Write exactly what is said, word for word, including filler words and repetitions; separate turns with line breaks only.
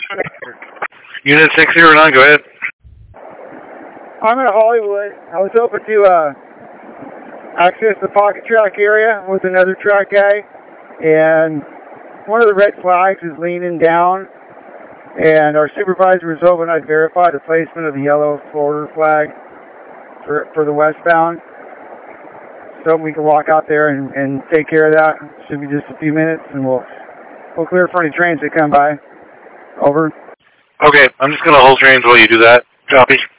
Unit six zero nine, go ahead.
I'm in Hollywood. I was hoping to uh, access the pocket track area with another track guy, and one of the red flags is leaning down, and our supervisor was hoping I'd verify the placement of the yellow forward flag for, for the westbound, so we can walk out there and, and take care of that. Should be just a few minutes, and we'll, we'll clear for any trains that come by. Over.
Okay, I'm just going to hold trains while you do that. Copy.